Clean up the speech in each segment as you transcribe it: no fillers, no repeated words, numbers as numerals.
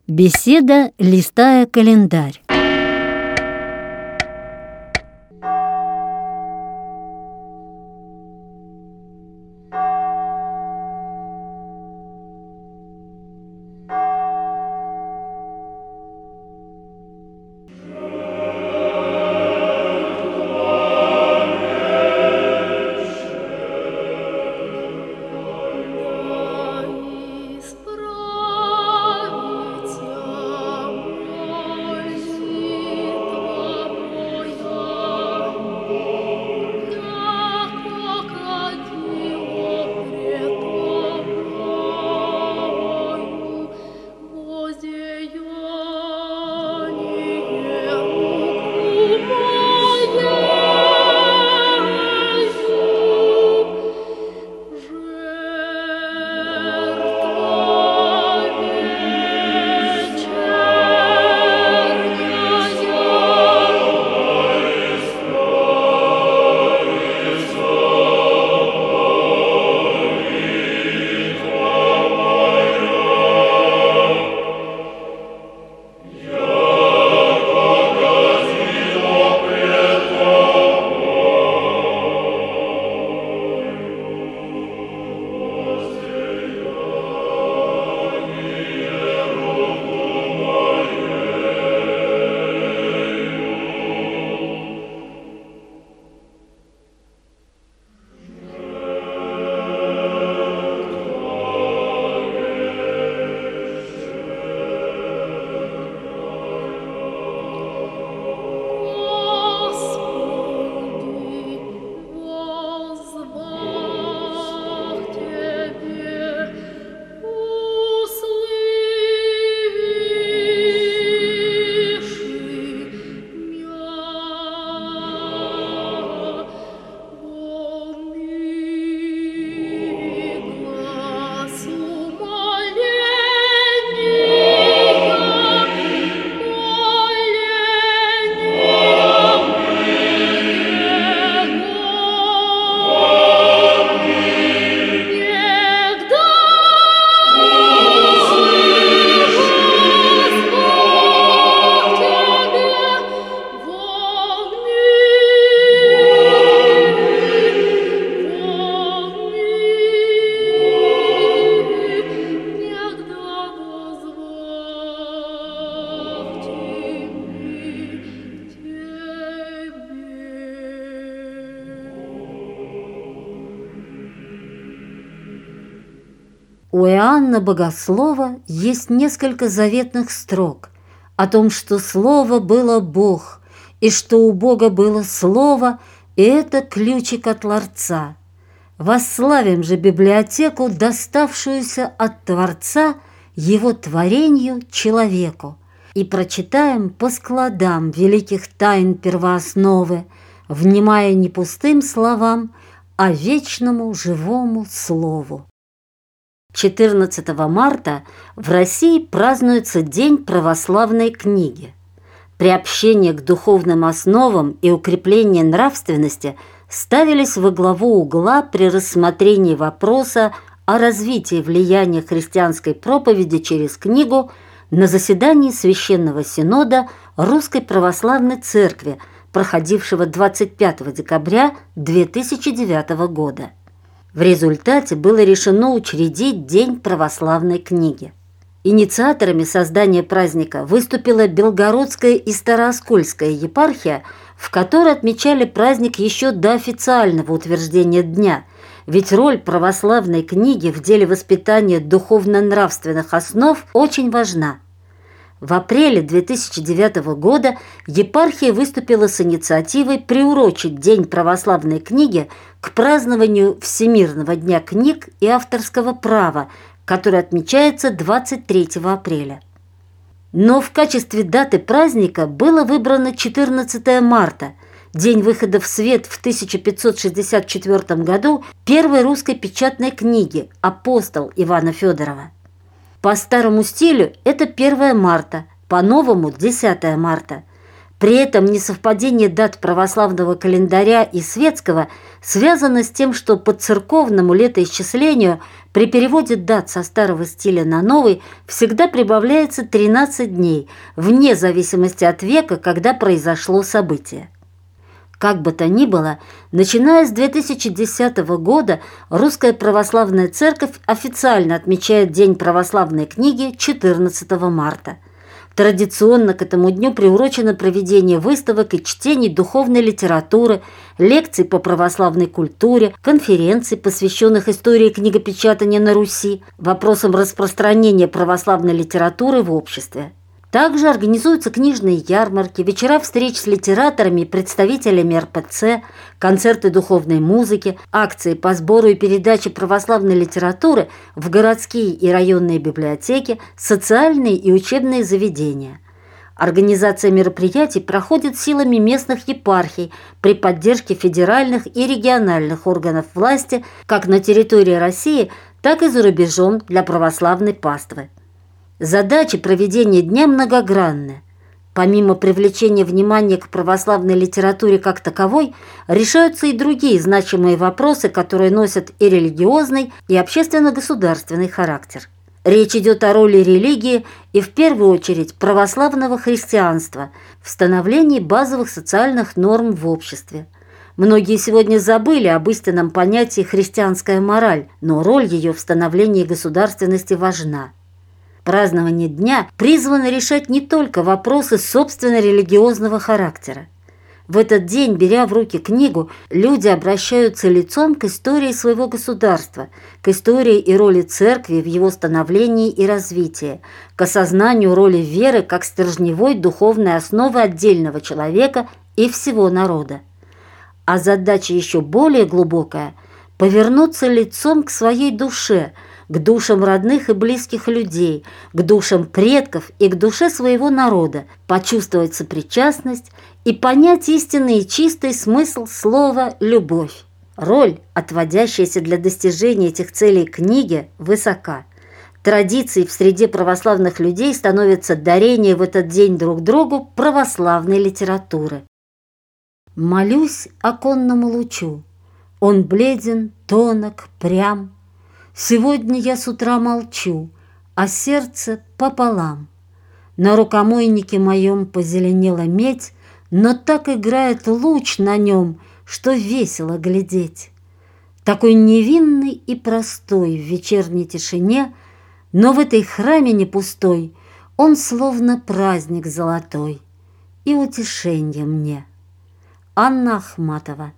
Беседа, листая календарь. У Иоанна Богослова есть несколько заветных строк о том, что Слово было Бог, и что у Бога было Слово, и это ключик от Творца. Восславим же библиотеку, доставшуюся от Творца, Его творению человеку, и прочитаем по складам великих тайн первоосновы, внимая не пустым словам, а вечному живому Слову. 14 марта в России празднуется День православной книги. Приобщение к духовным основам и укрепление нравственности ставились во главу угла при рассмотрении вопроса о развитии влияния христианской проповеди через книгу на заседании Священного Синода Русской Православной Церкви, проходившего 25 декабря 2009 года. В результате было решено учредить День православной книги. Инициаторами создания праздника выступила Белгородская и Старооскольская епархия, в которой отмечали праздник еще до официального утверждения дня, ведь роль православной книги в деле воспитания духовно-нравственных основ очень важна. В апреле 2009 года епархия выступила с инициативой приурочить День православной книги к празднованию Всемирного дня книг и авторского права, который отмечается 23 апреля. Но в качестве даты праздника было выбрано 14 марта, день выхода в свет в 1564 году первой русской печатной книги «Апостол» Ивана Федорова. По старому стилю это 1 марта, по новому 10 марта. При этом несовпадение дат православного календаря и светского связано с тем, что по церковному летоисчислению при переводе дат со старого стиля на новый всегда прибавляется 13 дней, вне зависимости от века, когда произошло событие. Как бы то ни было, начиная с 2010 года Русская Православная Церковь официально отмечает День православной книги 14 марта. Традиционно к этому дню приурочено проведение выставок и чтений духовной литературы, лекций по православной культуре, конференций, посвященных истории книгопечатания на Руси, вопросам распространения православной литературы в обществе. Также организуются книжные ярмарки, вечера встреч с литераторами и представителями РПЦ, концерты духовной музыки, акции по сбору и передаче православной литературы в городские и районные библиотеки, социальные и учебные заведения. Организация мероприятий проходит силами местных епархий при поддержке федеральных и региональных органов власти как на территории России, так и за рубежом для православной паствы. Задачи проведения дня многогранны. Помимо привлечения внимания к православной литературе как таковой, решаются и другие значимые вопросы, которые носят и религиозный, и общественно-государственный характер. Речь идет о роли религии и, в первую очередь, православного христианства в становлении базовых социальных норм в обществе. Многие сегодня забыли об истинном понятии «христианская мораль», но роль ее в становлении государственности важна. Празднование дня призвано решать не только вопросы собственно религиозного характера. В этот день, беря в руки книгу, люди обращаются лицом к истории своего государства, к истории и роли церкви в его становлении и развитии, к осознанию роли веры как стержневой духовной основы отдельного человека и всего народа. А задача еще более глубокая – повернуться лицом к своей душе, к душам родных и близких людей, к душам предков и к душе своего народа, почувствовать сопричастность и понять истинный и чистый смысл слова «любовь». Роль, отводящаяся для достижения этих целей книги, высока. Традицией в среде православных людей становится дарение в этот день друг другу православной литературы. Молюсь оконному лучу, он бледен, тонок, прям. Сегодня я с утра молчу, а сердце пополам. На рукомойнике моем позеленела медь, но так играет луч на нем, что весело глядеть. Такой невинный и простой в вечерней тишине, но в этой храме не пустой он словно праздник золотой и утешенье мне. Анна Ахматова.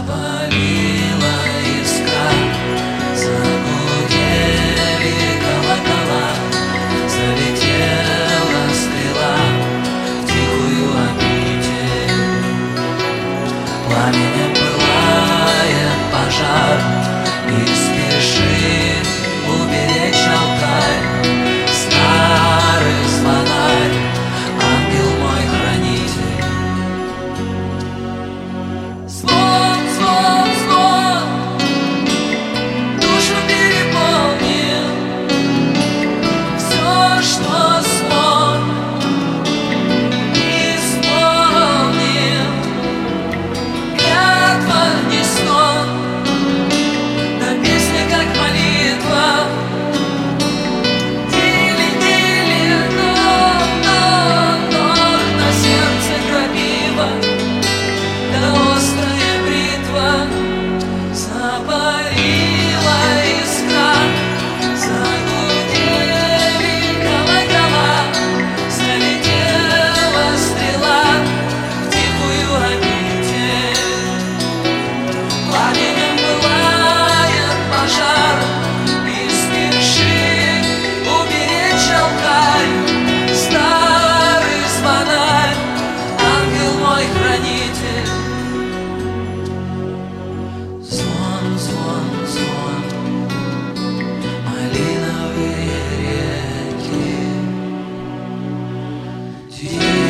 запалила искра, загудели колокола, залетела стрела в тихую обитель. Пламенем пылает пожар, и спешит уберечь Алтай. Старый звонарь, ангел мой хранитель. Звон, звон, звон, душу переполнил. Все, что смог, исполнил. Клятва не сон, да песня как молитва. Дили-дили, но на сердце крапива, да острая бритва. Запалила искра, загудели колокола, залетела стрела в тихую обитель. Пламенем пылает пожар, и спешит уберечь Алтай. Старый звонарь, ангел мой хранитель. Звон, звон, звон, малиновые реки.